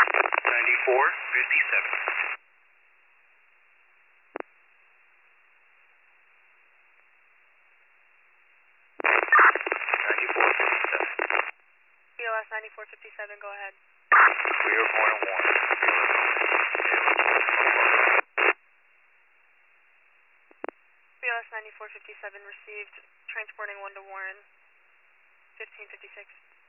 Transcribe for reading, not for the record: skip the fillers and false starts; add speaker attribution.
Speaker 1: 9457.
Speaker 2: BLS 9457, go ahead.
Speaker 1: We are going to Warren.
Speaker 2: BLS 9457 received, transporting 1 to Warren, 1556.